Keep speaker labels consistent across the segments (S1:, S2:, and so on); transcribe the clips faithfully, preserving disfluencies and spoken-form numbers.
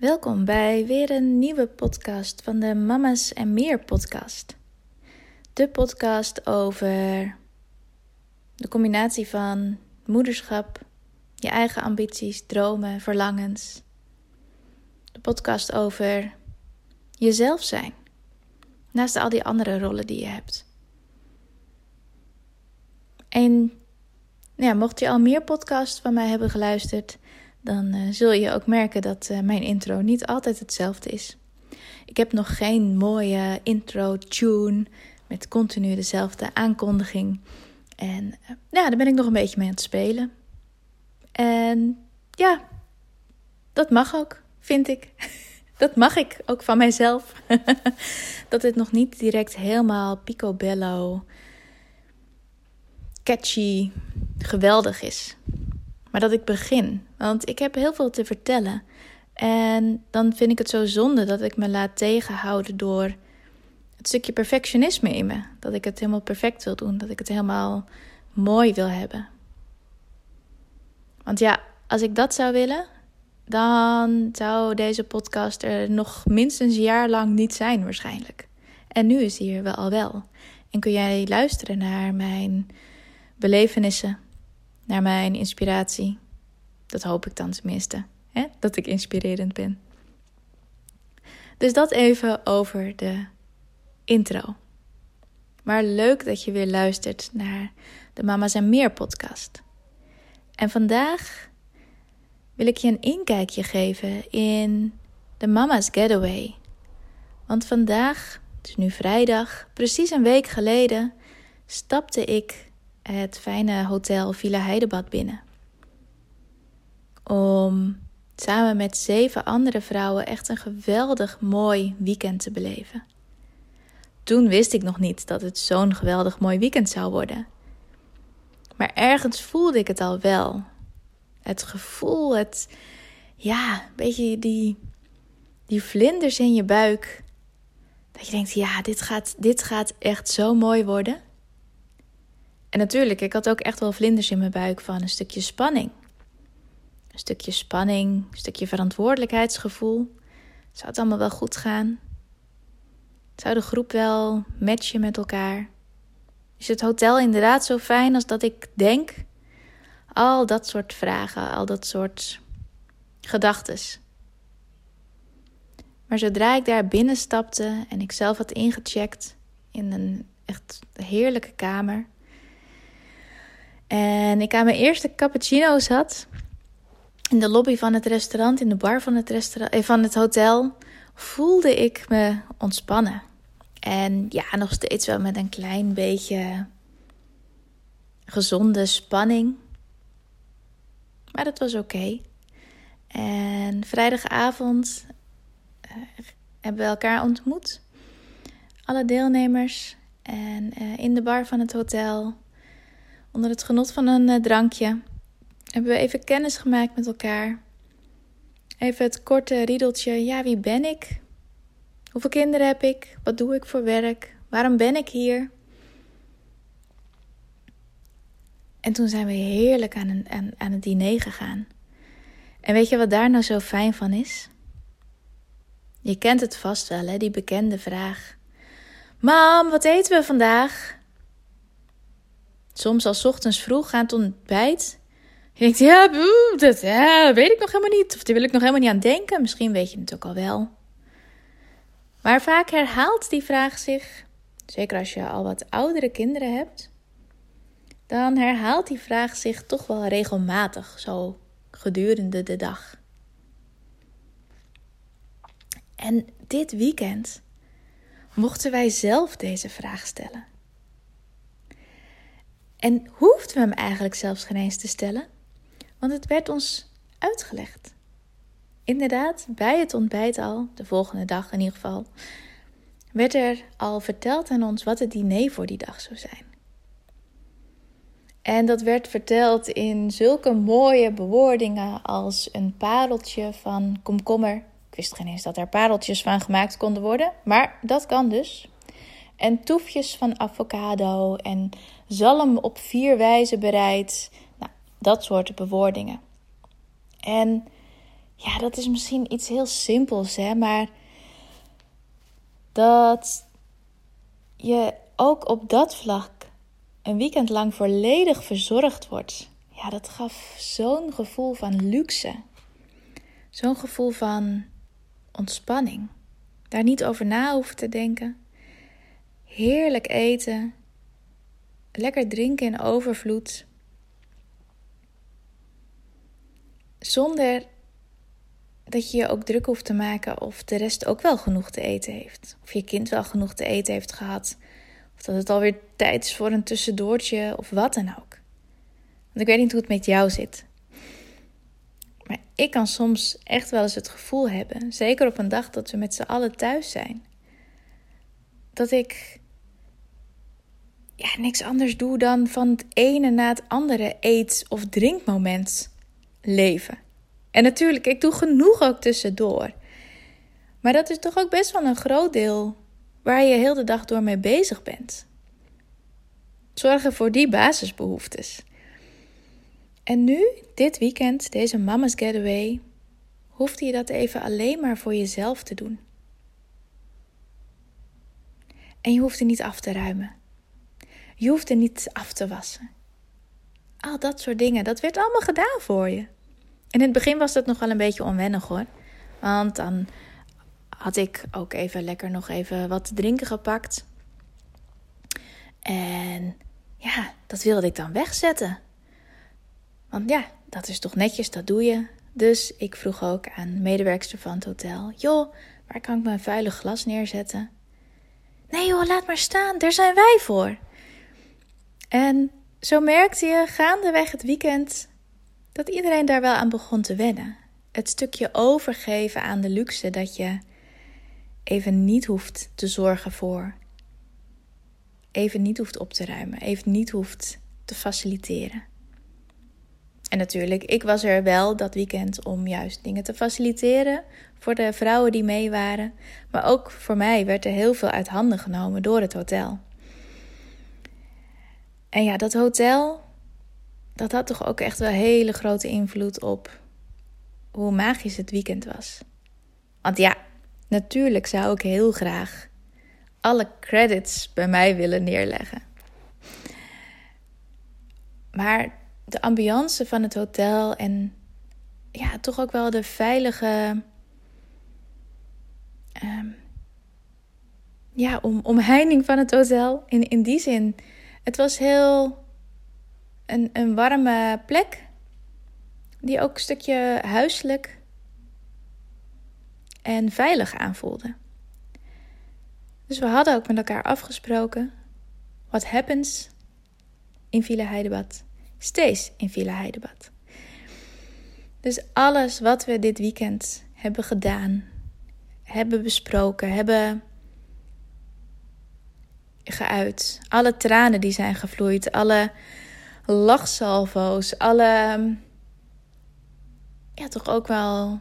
S1: Welkom bij weer een nieuwe podcast van de Mama's en Meer podcast. De podcast over de combinatie van moederschap, je eigen ambities, dromen, verlangens. De podcast over jezelf zijn, naast al die andere rollen die je hebt. En ja, mocht je al meer podcasts van mij hebben geluisterd, dan uh, zul je ook merken dat uh, mijn intro niet altijd hetzelfde is. Ik heb nog geen mooie intro-tune met continu dezelfde aankondiging. En uh, ja, daar ben ik nog een beetje mee aan het spelen. En ja, dat mag ook, vind ik. Dat mag ik, ook van mijzelf. Dat het nog niet direct helemaal picobello, catchy, geweldig is. Maar dat ik begin. Want ik heb heel veel te vertellen. En dan vind ik het zo zonde dat ik me laat tegenhouden door het stukje perfectionisme in me. Dat ik het helemaal perfect wil doen. Dat ik het helemaal mooi wil hebben. Want ja, als ik dat zou willen, dan zou deze podcast er nog minstens een jaar lang niet zijn waarschijnlijk. En nu is die er wel al wel. En kun jij luisteren naar mijn belevenissen, naar mijn inspiratie. Dat hoop ik dan tenminste, hè? Dat ik inspirerend ben. Dus dat even over de intro. Maar leuk dat je weer luistert naar de Mama's en Meer podcast. En vandaag wil ik je een inkijkje geven in de Mama's Getaway. Want vandaag, het is nu vrijdag, precies een week geleden, stapte ik het fijne hotel Villa Heidebad binnen. Om samen met zeven andere vrouwen echt een geweldig mooi weekend te beleven. Toen wist ik nog niet dat het zo'n geweldig mooi weekend zou worden. Maar ergens voelde ik het al wel. Het gevoel, het, ja, een beetje die, die vlinders in je buik. Dat je denkt, ja, dit gaat, dit gaat echt zo mooi worden. En natuurlijk, ik had ook echt wel vlinders in mijn buik van een stukje spanning. Een stukje spanning, een stukje verantwoordelijkheidsgevoel. Zou het allemaal wel goed gaan? Zou de groep wel matchen met elkaar? Is het hotel inderdaad zo fijn als dat ik denk? Al dat soort vragen, al dat soort gedachtes. Maar zodra ik daar binnen stapte en ik zelf had ingecheckt in een echt heerlijke kamer. En ik aan mijn eerste cappuccino zat in de lobby van het restaurant, in de bar van het, restaurant, eh, van het hotel, voelde ik me ontspannen. En ja, nog steeds wel met een klein beetje gezonde spanning. Maar dat was oké. Okay. En vrijdagavond uh, hebben we elkaar ontmoet. Alle deelnemers. En uh, in de bar van het hotel, onder het genot van een uh, drankje, hebben we even kennis gemaakt met elkaar. Even het korte riedeltje. Ja, wie ben ik? Hoeveel kinderen heb ik? Wat doe ik voor werk? Waarom ben ik hier? En toen zijn we heerlijk aan, een, aan, aan het diner gegaan. En weet je wat daar nou zo fijn van is? Je kent het vast wel, hè? Die bekende vraag. Mam, wat eten we vandaag? Soms al 's ochtends vroeg aan het ontbijt. Je denkt, ja, dat ja, weet ik nog helemaal niet. Of daar wil ik nog helemaal niet aan denken. Misschien weet je het ook al wel. Maar vaak herhaalt die vraag zich, zeker als je al wat oudere kinderen hebt, dan herhaalt die vraag zich toch wel regelmatig, zo gedurende de dag. En dit weekend mochten wij zelf deze vraag stellen. En hoefden we hem eigenlijk zelfs geen eens te stellen, want het werd ons uitgelegd. Inderdaad, bij het ontbijt al, de volgende dag in ieder geval, werd er al verteld aan ons wat het diner voor die dag zou zijn. En dat werd verteld in zulke mooie bewoordingen als een pareltje van komkommer. Ik wist geen eens dat er pareltjes van gemaakt konden worden, maar dat kan dus. En toefjes van avocado en zalm op vier wijzen bereid. Nou, dat soort bewoordingen. En ja, dat is misschien iets heel simpels, hè, maar dat je ook op dat vlak een weekend lang volledig verzorgd wordt. Ja, dat gaf zo'n gevoel van luxe. Zo'n gevoel van ontspanning. Daar niet over na hoeven te denken. Heerlijk eten. Lekker drinken in overvloed. Zonder dat je je ook druk hoeft te maken of de rest ook wel genoeg te eten heeft. Of je kind wel genoeg te eten heeft gehad. Of dat het alweer tijd is voor een tussendoortje of wat dan ook. Want ik weet niet hoe het met jou zit. Maar ik kan soms echt wel eens het gevoel hebben, zeker op een dag dat we met z'n allen thuis zijn, dat ik ja, niks anders doe dan van het ene na het andere eet- of drinkmoment leven. En natuurlijk, ik doe genoeg ook tussendoor. Maar dat is toch ook best wel een groot deel waar je heel de dag door mee bezig bent. Zorgen voor die basisbehoeftes. En nu, dit weekend, deze Mama's Getaway, hoefde je dat even alleen maar voor jezelf te doen. En je hoefde niet af te ruimen. Je hoefde niet af te wassen. Al dat soort dingen, dat werd allemaal gedaan voor je. In het begin was dat nog wel een beetje onwennig hoor. Want dan had ik ook even lekker nog even wat te drinken gepakt. En ja, dat wilde ik dan wegzetten. Want ja, dat is toch netjes, dat doe je. Dus ik vroeg ook aan de medewerkster van het hotel: joh, waar kan ik mijn vuile glas neerzetten? Nee joh, laat maar staan, daar zijn wij voor. En zo merkte je gaandeweg het weekend dat iedereen daar wel aan begon te wennen. Het stukje overgeven aan de luxe dat je even niet hoeft te zorgen voor. Even niet hoeft op te ruimen, even niet hoeft te faciliteren. En natuurlijk, ik was er wel dat weekend om juist dingen te faciliteren voor de vrouwen die mee waren. Maar ook voor mij werd er heel veel uit handen genomen door het hotel. En ja, dat hotel, dat had toch ook echt wel hele grote invloed op hoe magisch het weekend was. Want ja, natuurlijk zou ik heel graag alle credits bij mij willen neerleggen. Maar de ambiance van het hotel en ja, toch ook wel de veilige um, ja, om, omheining van het hotel. In, in die zin, het was heel een, een warme plek die ook een stukje huiselijk en veilig aanvoelde. Dus we hadden ook met elkaar afgesproken: what happens in Villa Heidebad stays in Villa Heidebad. Dus alles wat we dit weekend hebben gedaan, hebben besproken, hebben geuit, alle tranen die zijn gevloeid, alle lachsalvo's, alle, ja, toch ook wel,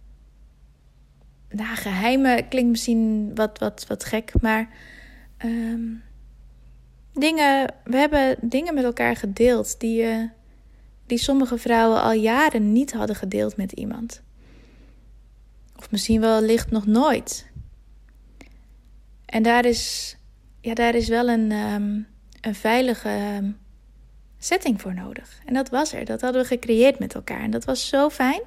S1: nou, geheimen klinkt misschien wat, wat, wat gek, maar um, dingen, we hebben dingen met elkaar gedeeld die, uh, die sommige vrouwen al jaren niet hadden gedeeld met iemand. Of misschien wel licht nog nooit. En daar is, ja, daar is wel een, um, een veilige um, setting voor nodig. En dat was er. Dat hadden we gecreëerd met elkaar. En dat was zo fijn.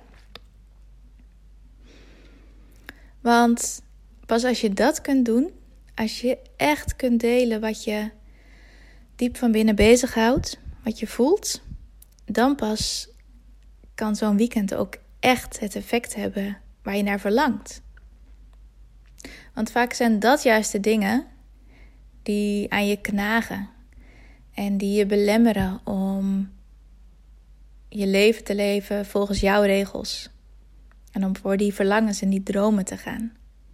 S1: Want pas als je dat kunt doen, als je echt kunt delen wat je diep van binnen bezighoudt, wat je voelt, dan pas kan zo'n weekend ook echt het effect hebben waar je naar verlangt. Want vaak zijn dat juist de dingen die aan je knagen en die je belemmeren om je leven te leven volgens jouw regels. En om voor die verlangens en die dromen te gaan.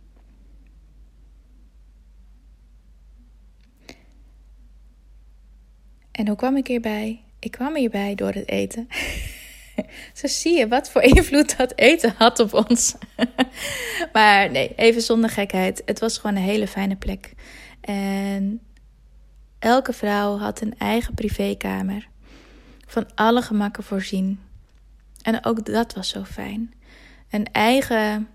S1: En hoe kwam ik hierbij? Ik kwam hierbij door het eten. Zo zie je wat voor invloed dat eten had op ons. Maar nee, even zonder gekheid. Het was gewoon een hele fijne plek. En elke vrouw had een eigen privékamer. Van alle gemakken voorzien. En ook dat was zo fijn. een eigen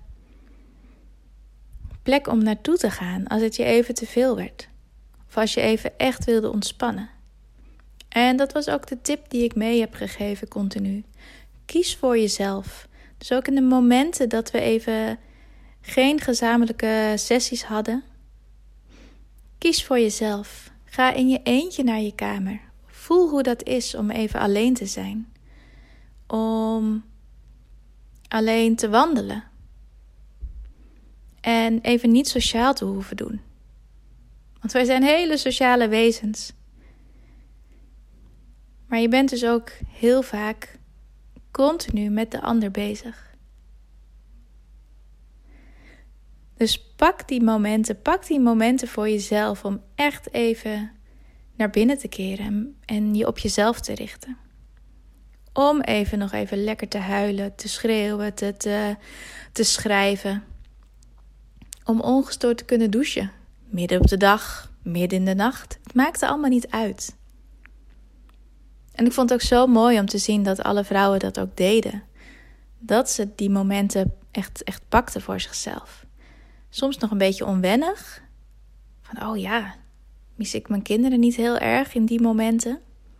S1: plek om naartoe te gaan als het je even te veel werd. Of als je even echt wilde ontspannen. En dat was ook de tip die ik mee heb gegeven continu. Kies voor jezelf. Dus ook in de momenten dat we even geen gezamenlijke sessies hadden. Kies voor jezelf. Ga in je eentje naar je kamer. Voel hoe dat is om even alleen te zijn. Om alleen te wandelen. En even niet sociaal te hoeven doen. Want wij zijn hele sociale wezens. Maar je bent dus ook heel vaak continu met de ander bezig. Dus pak die momenten, pak die momenten voor jezelf om echt even naar binnen te keren en je op jezelf te richten. Om even nog even lekker te huilen, te schreeuwen, te, te, te schrijven. Om ongestoord te kunnen douchen. Midden op de dag, midden in de nacht. Het maakte allemaal niet uit. En ik vond het ook zo mooi om te zien dat alle vrouwen dat ook deden. Dat ze die momenten echt, echt pakten voor zichzelf. Soms nog een beetje onwennig. Van, oh ja, mis ik mijn kinderen niet heel erg in die momenten?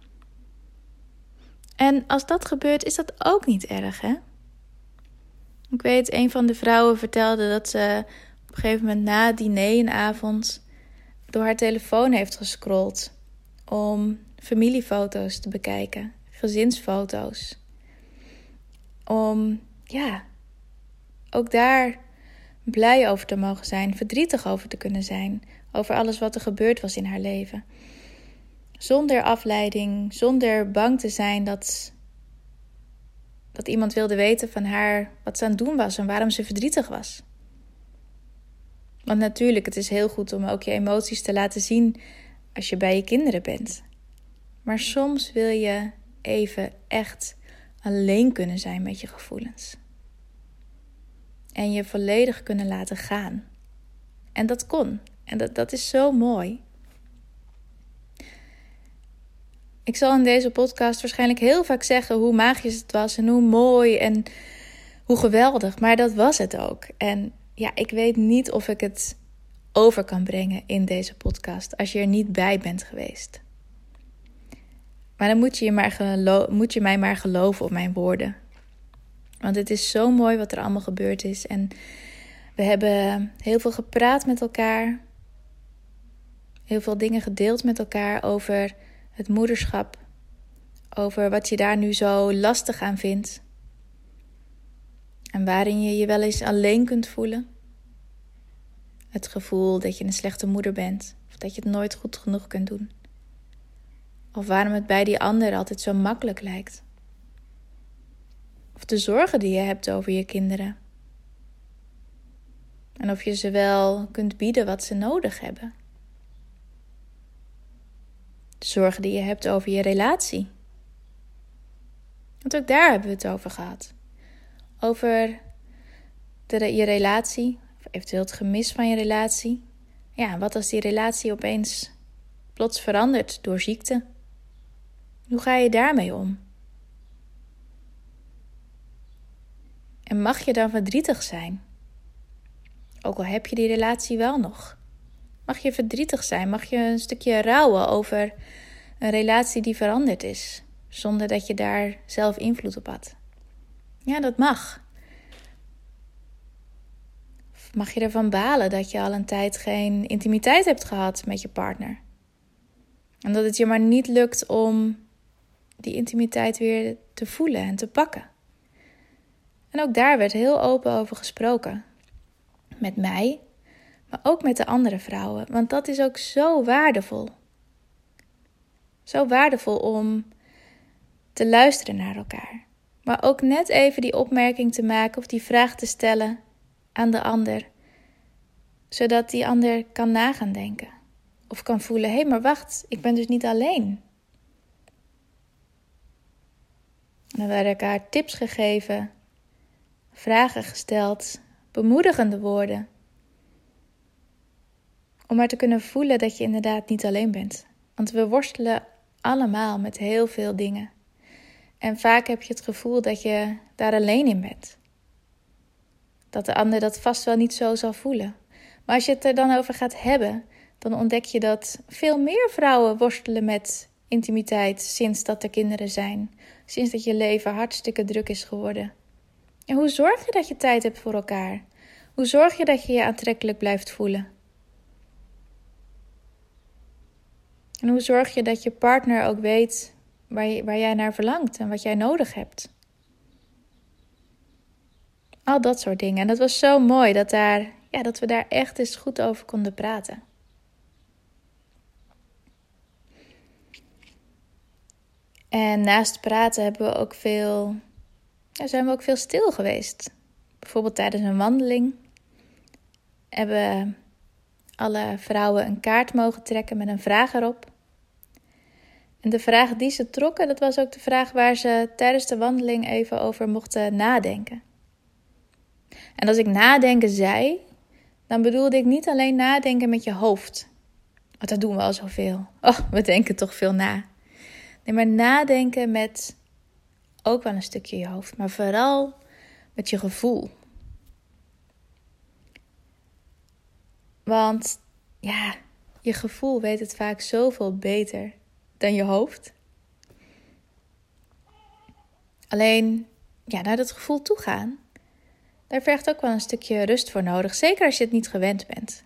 S1: En als dat gebeurt, is dat ook niet erg, hè? Ik weet, een van de vrouwen vertelde dat ze op een gegeven moment na het diner een avond door haar telefoon heeft gescrolld om familiefoto's te bekijken, gezinsfoto's. Om, ja, ook daar blij over te mogen zijn, verdrietig over te kunnen zijn, over alles wat er gebeurd was in haar leven. Zonder afleiding, zonder bang te zijn dat, dat iemand wilde weten van haar wat ze aan het doen was en waarom ze verdrietig was. Want natuurlijk, het is heel goed om ook je emoties te laten zien als je bij je kinderen bent. Maar soms wil je even echt alleen kunnen zijn met je gevoelens. En je volledig kunnen laten gaan. En dat kon. En dat, dat is zo mooi. Ik zal in deze podcast waarschijnlijk heel vaak zeggen hoe magisch het was en hoe mooi en hoe geweldig. Maar dat was het ook. En ja, ik weet niet of ik het over kan brengen in deze podcast als je er niet bij bent geweest. Maar dan moet je, je maar gelo- moet je mij maar geloven op mijn woorden. Want het is zo mooi wat er allemaal gebeurd is. En we hebben heel veel gepraat met elkaar. Heel veel dingen gedeeld met elkaar over het moederschap. Over wat je daar nu zo lastig aan vindt. En waarin je je wel eens alleen kunt voelen. Het gevoel dat je een slechte moeder bent. Of dat je het nooit goed genoeg kunt doen. Of waarom het bij die ander altijd zo makkelijk lijkt. Of de zorgen die je hebt over je kinderen. En of je ze wel kunt bieden wat ze nodig hebben. De zorgen die je hebt over je relatie. Want ook daar hebben we het over gehad. Over de, je relatie, of eventueel het gemis van je relatie. Ja, wat als die relatie opeens plots verandert door ziekte? Hoe ga je daarmee om? En mag je dan verdrietig zijn? Ook al heb je die relatie wel nog. Mag je verdrietig zijn? Mag je een stukje rouwen over een relatie die veranderd is? Zonder dat je daar zelf invloed op had. Ja, dat mag. Of mag je ervan balen dat je al een tijd geen intimiteit hebt gehad met je partner? En dat het je maar niet lukt om die intimiteit weer te voelen en te pakken. En ook daar werd heel open over gesproken. Met mij, maar ook met de andere vrouwen. Want dat is ook zo waardevol. Zo waardevol om te luisteren naar elkaar. Maar ook net even die opmerking te maken of die vraag te stellen aan de ander. Zodat die ander kan nagaan denken. Of kan voelen, hé, hey, maar wacht, ik ben dus niet alleen. En dan werden elkaar tips gegeven, vragen gesteld, bemoedigende woorden. Om maar te kunnen voelen dat je inderdaad niet alleen bent. Want we worstelen allemaal met heel veel dingen. En vaak heb je het gevoel dat je daar alleen in bent. Dat de ander dat vast wel niet zo zal voelen. Maar als je het er dan over gaat hebben, dan ontdek je dat veel meer vrouwen worstelen met intimiteit sinds dat er kinderen zijn. Sinds dat je leven hartstikke druk is geworden. En hoe zorg je dat je tijd hebt voor elkaar? Hoe zorg je dat je je aantrekkelijk blijft voelen? En hoe zorg je dat je partner ook weet waar, je, waar jij naar verlangt en wat jij nodig hebt? Al dat soort dingen. En dat was zo mooi dat, daar, ja, dat we daar echt eens goed over konden praten. En naast praten hebben we ook veel, ja, zijn we ook veel stil geweest. Bijvoorbeeld tijdens een wandeling hebben alle vrouwen een kaart mogen trekken met een vraag erop. En de vraag die ze trokken, dat was ook de vraag waar ze tijdens de wandeling even over mochten nadenken. En als ik nadenken zei, dan bedoelde ik niet alleen nadenken met je hoofd. Want dat doen we al zoveel. Oh, we denken toch veel na. Nee, maar nadenken met ook wel een stukje je hoofd, maar vooral met je gevoel. Want ja, je gevoel weet het vaak zoveel beter dan je hoofd. Alleen, ja, naar dat gevoel toe gaan, daar vergt ook wel een stukje rust voor nodig. Zeker als je het niet gewend bent.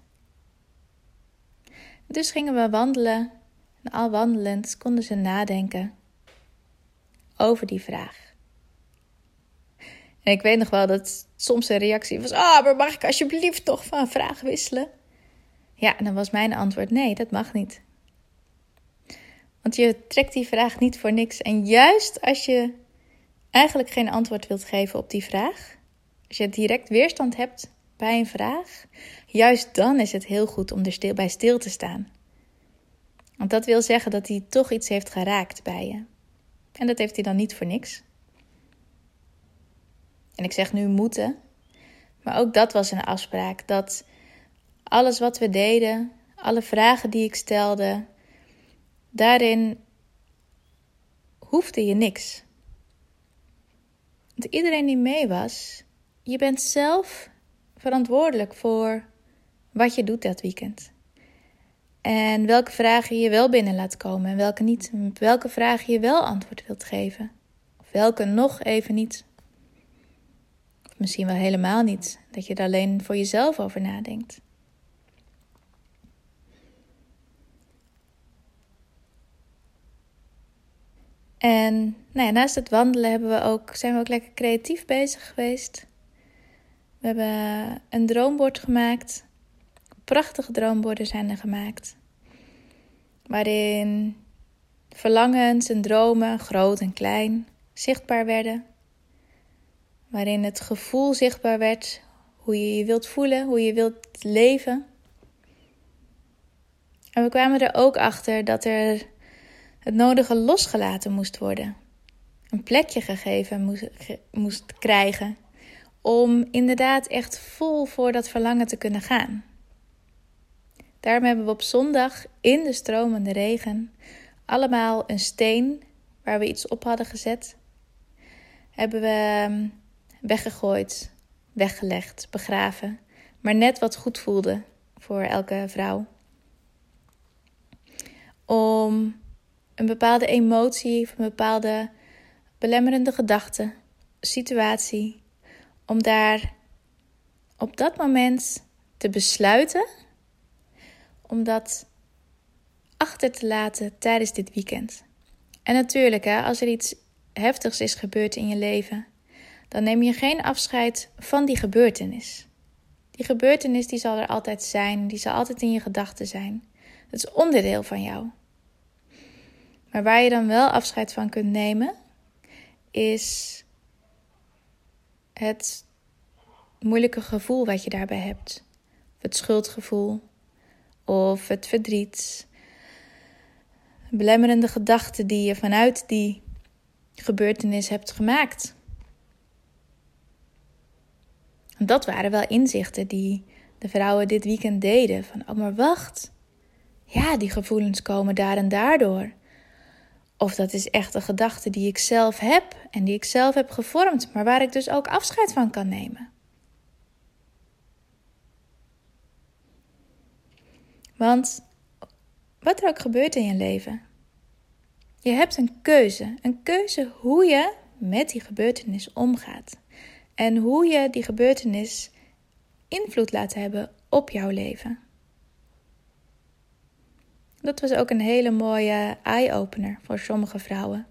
S1: Dus gingen we wandelen. En al wandelend konden ze nadenken over die vraag. En ik weet nog wel dat soms een reactie was: ah, maar mag ik alsjeblieft toch van vraag wisselen? Ja, en dan was mijn antwoord: nee, dat mag niet. Want je trekt die vraag niet voor niks. En juist als je eigenlijk geen antwoord wilt geven op die vraag, als je direct weerstand hebt bij een vraag, juist dan is het heel goed om er stil, bij stil te staan. Want dat wil zeggen dat hij toch iets heeft geraakt bij je. En dat heeft hij dan niet voor niks. En ik zeg nu moeten, maar ook dat was een afspraak. Dat alles wat we deden, alle vragen die ik stelde, daarin hoefde je niks. Want iedereen die mee was, je bent zelf verantwoordelijk voor wat je doet dat weekend. En welke vragen je wel binnen laat komen en welke niet. En op welke vragen je wel antwoord wilt geven. Of welke nog even niet. Of misschien wel helemaal niet. Dat je er alleen voor jezelf over nadenkt. En nou ja, naast het wandelen hebben we ook, zijn we ook lekker creatief bezig geweest. We hebben een droombord gemaakt. Prachtige droomborden zijn er gemaakt. Waarin verlangens en dromen, groot en klein, zichtbaar werden. Waarin het gevoel zichtbaar werd, hoe je je wilt voelen, hoe je wilt leven. En we kwamen er ook achter dat er het nodige losgelaten moest worden. Een plekje gegeven moest, ge, moest krijgen om inderdaad echt vol voor dat verlangen te kunnen gaan. Daarom hebben we op zondag in de stromende regen allemaal een steen waar we iets op hadden gezet. Hebben we weggegooid, weggelegd, begraven. Maar net wat goed voelde voor elke vrouw. Om een bepaalde emotie of een bepaalde belemmerende gedachte, situatie. Om daar op dat moment te besluiten. Om dat achter te laten tijdens dit weekend. En natuurlijk, hè, als er iets heftigs is gebeurd in je leven, dan neem je geen afscheid van die gebeurtenis. Die gebeurtenis die zal er altijd zijn, die zal altijd in je gedachten zijn. Het is onderdeel van jou. Maar waar je dan wel afscheid van kunt nemen, is het moeilijke gevoel wat je daarbij hebt. Het schuldgevoel. Of het verdriet. Belemmerende gedachten die je vanuit die gebeurtenis hebt gemaakt. En dat waren wel inzichten die de vrouwen dit weekend deden. Van, oh maar wacht. Ja, die gevoelens komen daar en daardoor. Of dat is echt een gedachte die ik zelf heb. En die ik zelf heb gevormd. Maar waar ik dus ook afscheid van kan nemen. Want wat er ook gebeurt in je leven, je hebt een keuze. Een keuze hoe je met die gebeurtenis omgaat. En hoe je die gebeurtenis invloed laat hebben op jouw leven. Dat was ook een hele mooie eye-opener voor sommige vrouwen.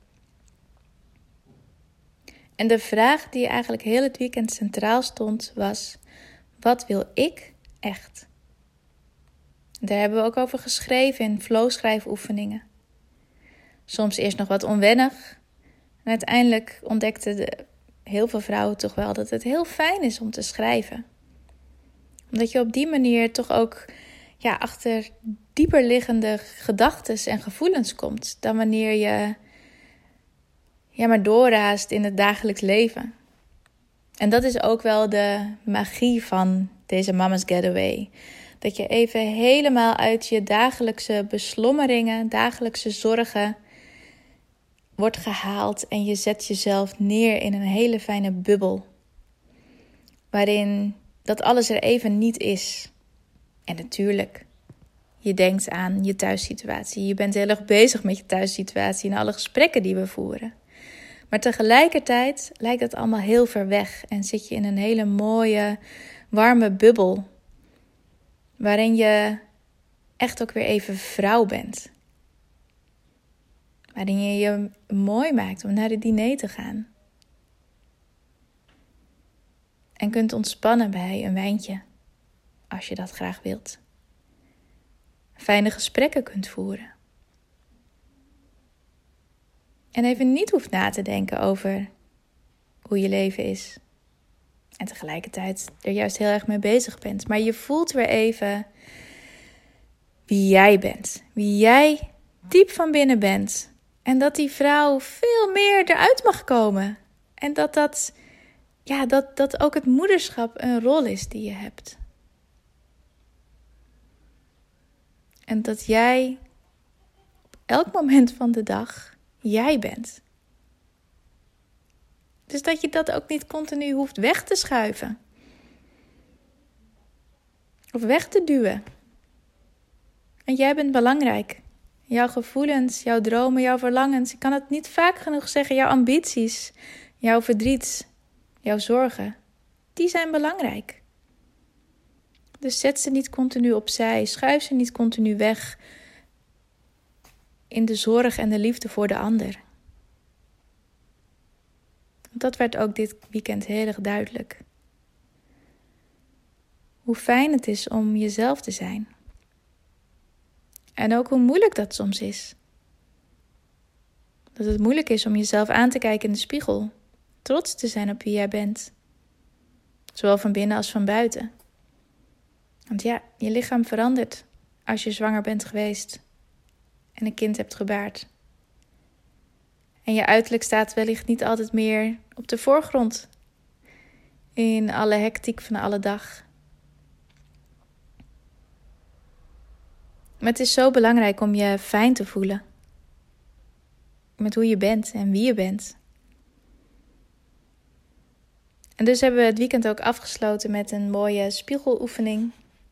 S1: En de vraag die eigenlijk heel het weekend centraal stond was: wat wil ik echt? Daar hebben we ook over geschreven in flow-schrijfoefeningen. Soms eerst nog wat onwennig. En uiteindelijk ontdekten de, heel veel vrouwen toch wel dat het heel fijn is om te schrijven. Omdat je op die manier toch ook ja, achter dieper liggende gedachten en gevoelens komt dan wanneer je ja, maar doorraast in het dagelijks leven. En dat is ook wel de magie van deze Mama's Getaway. Dat je even helemaal uit je dagelijkse beslommeringen, dagelijkse zorgen wordt gehaald en je zet jezelf neer in een hele fijne bubbel. Waarin dat alles er even niet is. En natuurlijk, je denkt aan je thuissituatie. Je bent heel erg bezig met je thuissituatie en alle gesprekken die we voeren. Maar tegelijkertijd lijkt het allemaal heel ver weg. En zit je in een hele mooie, warme bubbel. Waarin je echt ook weer even vrouw bent. Waarin je je mooi maakt om naar de diner te gaan. En kunt ontspannen bij een wijntje. Als je dat graag wilt. Fijne gesprekken kunt voeren. En even niet hoeft na te denken over hoe je leven is. En tegelijkertijd er juist heel erg mee bezig bent. Maar je voelt weer even wie jij bent. Wie jij diep van binnen bent. En dat die vrouw veel meer eruit mag komen. En dat, dat, ja, dat, dat ook het moederschap een rol is die je hebt. En dat jij op elk moment van de dag jij bent. Dus dat je dat ook niet continu hoeft weg te schuiven. Of weg te duwen. En jij bent belangrijk. Jouw gevoelens, jouw dromen, jouw verlangens. Ik kan het niet vaak genoeg zeggen. Jouw ambities, jouw verdriet, jouw zorgen. Die zijn belangrijk. Dus zet ze niet continu opzij. Schuif ze niet continu weg. In de zorg en de liefde voor de ander. Dat werd ook dit weekend heel erg duidelijk. Hoe fijn het is om jezelf te zijn. En ook hoe moeilijk dat soms is. Dat het moeilijk is om jezelf aan te kijken in de spiegel. Trots te zijn op wie jij bent. Zowel van binnen als van buiten. Want ja, je lichaam verandert als je zwanger bent geweest. En een kind hebt gebaard. En je uiterlijk staat wellicht niet altijd meer op de voorgrond. In alle hectiek van alle dag. Maar het is zo belangrijk om je fijn te voelen. Met hoe je bent en wie je bent. En dus hebben we het weekend ook afgesloten met een mooie spiegeloefening.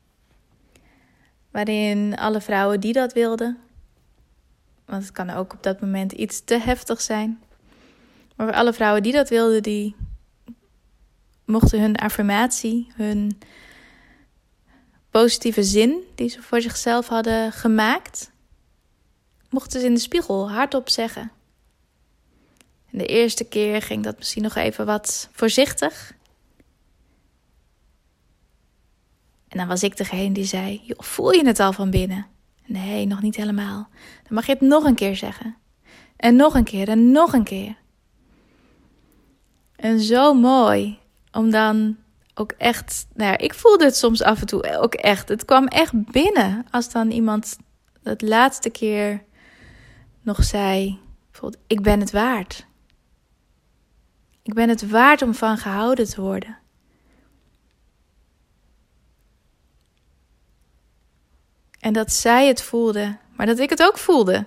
S1: Waarin alle vrouwen die dat wilden. Want het kan ook op dat moment iets te heftig zijn. Maar voor alle vrouwen die dat wilden, die mochten hun affirmatie, hun positieve zin die ze voor zichzelf hadden gemaakt, mochten ze in de spiegel hardop zeggen. En de eerste keer ging dat misschien nog even wat voorzichtig. En dan was ik degene die zei, joh, voel je het al van binnen? Nee, nog niet helemaal. Dan mag je het nog een keer zeggen. En nog een keer en nog een keer. En zo mooi om dan ook echt, nou ja, ik voelde het soms af en toe ook echt. Het kwam echt binnen als dan iemand het laatste keer nog zei, bijvoorbeeld, ik ben het waard. Ik ben het waard om van gehouden te worden. En dat zij het voelde, maar dat ik het ook voelde.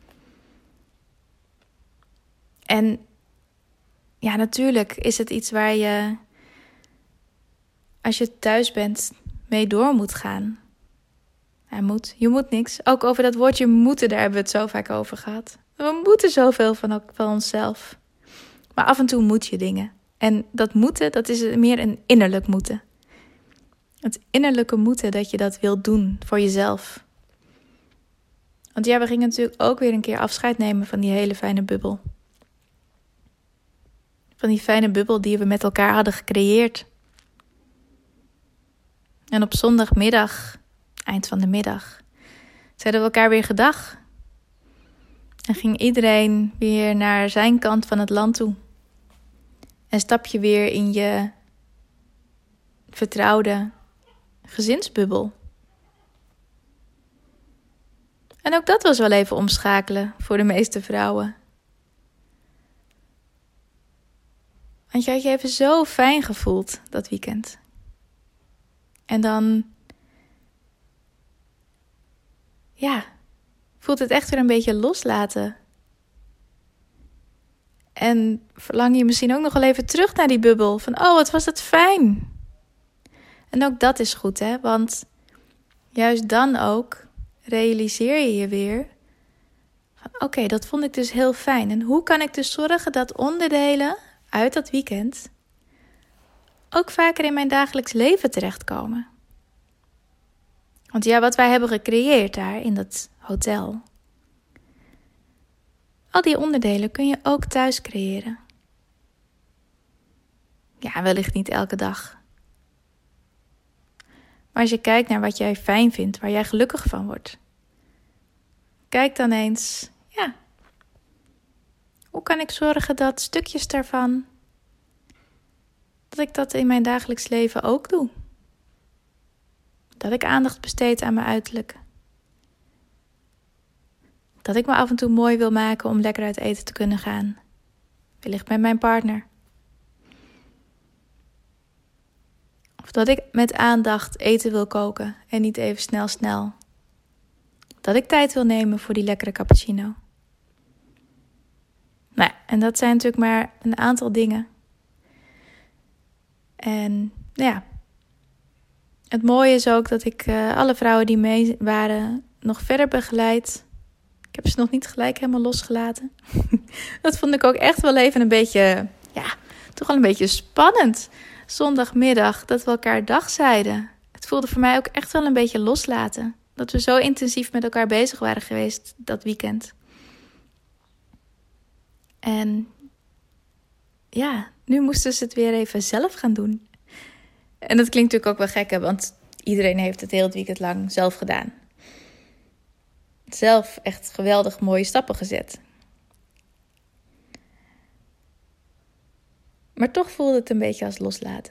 S1: En ja, natuurlijk is het iets waar je, als je thuis bent, mee door moet gaan. Hij moet, je moet niks. Ook over dat woordje moeten, daar hebben we het zo vaak over gehad. We moeten zoveel van, van onszelf. Maar af en toe moet je dingen. En dat moeten, dat is meer een innerlijk moeten. Het innerlijke moeten dat je dat wilt doen voor jezelf. Want ja, we gingen natuurlijk ook weer een keer afscheid nemen van die hele fijne bubbel. Van die fijne bubbel die we met elkaar hadden gecreëerd. En op zondagmiddag, eind van de middag, zeiden we elkaar weer gedag. En ging iedereen weer naar zijn kant van het land toe. En stap je weer in je vertrouwde gezinsbubbel. En ook dat was wel even omschakelen voor de meeste vrouwen. Want je had je even zo fijn gevoeld dat weekend. En dan, ja, voelt het echt weer een beetje loslaten. En verlang je misschien ook nog wel even terug naar die bubbel. Van, oh, wat was het fijn. En ook dat is goed, hè. Want juist dan ook realiseer je je weer van, oké, okay, dat vond ik dus heel fijn. En hoe kan ik dus zorgen dat onderdelen uit dat weekend ook vaker in mijn dagelijks leven terechtkomen? Want ja, wat wij hebben gecreëerd daar in dat hotel, al die onderdelen kun je ook thuis creëren. Ja, wellicht niet elke dag. Maar als je kijkt naar wat jij fijn vindt, waar jij gelukkig van wordt, kijk dan eens, ja, hoe kan ik zorgen dat stukjes daarvan, dat ik dat in mijn dagelijks leven ook doe? Dat ik aandacht besteed aan mijn uiterlijk. Dat ik me af en toe mooi wil maken om lekker uit eten te kunnen gaan. Wellicht met mijn partner. Of dat ik met aandacht eten wil koken en niet even snel snel. Dat ik tijd wil nemen voor die lekkere cappuccino. Nou, en dat zijn natuurlijk maar een aantal dingen. En nou ja, het mooie is ook dat ik uh, alle vrouwen die mee waren nog verder begeleid. Ik heb ze nog niet gelijk helemaal losgelaten. Dat vond ik ook echt wel even een beetje, ja, toch wel een beetje spannend. Zondagmiddag, dat we elkaar dag zeiden. Het voelde voor mij ook echt wel een beetje loslaten. Dat we zo intensief met elkaar bezig waren geweest dat weekend. En ja, nu moesten ze het weer even zelf gaan doen. En dat klinkt natuurlijk ook wel gek, hè, want iedereen heeft het heel het weekend lang zelf gedaan. Zelf echt geweldig mooie stappen gezet. Maar toch voelde het een beetje als loslaten.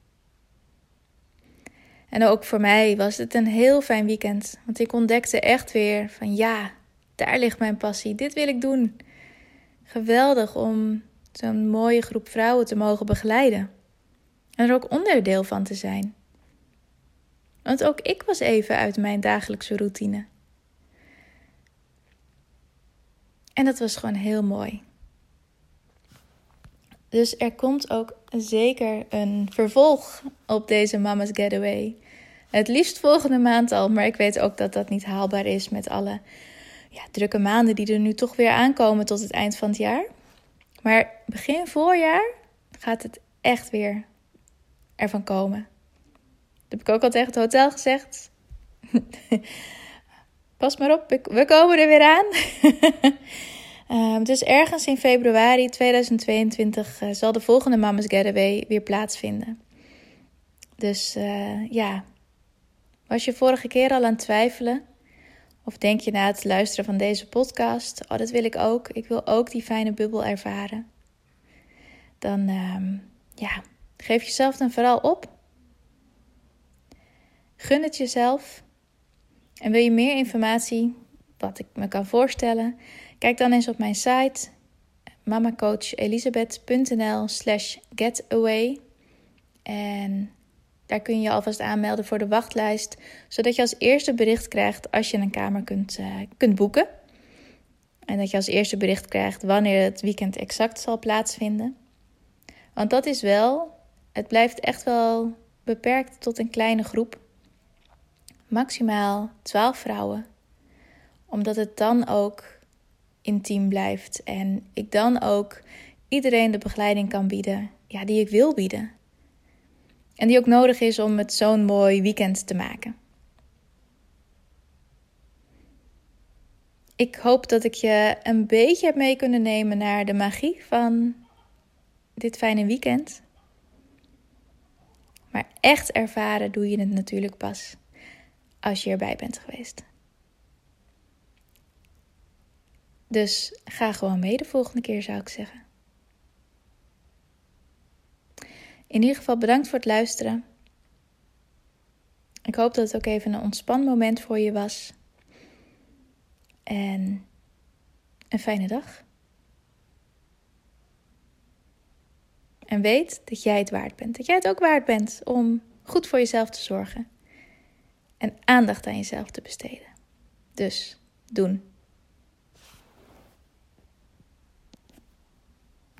S1: En ook voor mij was het een heel fijn weekend. Want ik ontdekte echt weer van ja, daar ligt mijn passie. Dit wil ik doen. Geweldig om zo'n mooie groep vrouwen te mogen begeleiden. En er ook onderdeel van te zijn. Want ook ik was even uit mijn dagelijkse routine. En dat was gewoon heel mooi. Dus er komt ook zeker een vervolg op deze Mama's Getaway. Het liefst volgende maand al, maar ik weet ook dat dat niet haalbaar is met alle ja, drukke maanden die er nu toch weer aankomen tot het eind van het jaar. Maar begin voorjaar gaat het echt weer ervan komen. Dat heb ik ook al tegen het hotel gezegd. Pas maar op, we komen er weer aan. um, dus ergens in februari tweeduizend tweeëntwintig uh, zal de volgende Mama's Getaway weer plaatsvinden. Dus uh, ja, was je vorige keer al aan het twijfelen? Of denk je na het luisteren van deze podcast, oh dat wil ik ook. Ik wil ook die fijne bubbel ervaren. Dan um, ja, geef jezelf dan vooral op. Gun het jezelf. En wil je meer informatie, wat ik me kan voorstellen, kijk dan eens op mijn site mamacoachelisabeth.nl slash getaway. En daar kun je je alvast aanmelden voor de wachtlijst, zodat je als eerste bericht krijgt als je een kamer kunt, uh, kunt boeken. En dat je als eerste bericht krijgt wanneer het weekend exact zal plaatsvinden. Want dat is wel, het blijft echt wel beperkt tot een kleine groep. maximaal twaalf vrouwen. Omdat het dan ook intiem blijft. En ik dan ook iedereen de begeleiding kan bieden, ja, die ik wil bieden. En die ook nodig is om het zo'n mooi weekend te maken. Ik hoop dat ik je een beetje heb mee kunnen nemen naar de magie van dit fijne weekend. Maar echt ervaren doe je het natuurlijk pas als je erbij bent geweest. Dus ga gewoon mee de volgende keer, zou ik zeggen. In ieder geval bedankt voor het luisteren. Ik hoop dat het ook even een ontspan moment voor je was. En een fijne dag. En weet dat jij het waard bent. Dat jij het ook waard bent om goed voor jezelf te zorgen. En aandacht aan jezelf te besteden. Dus doen.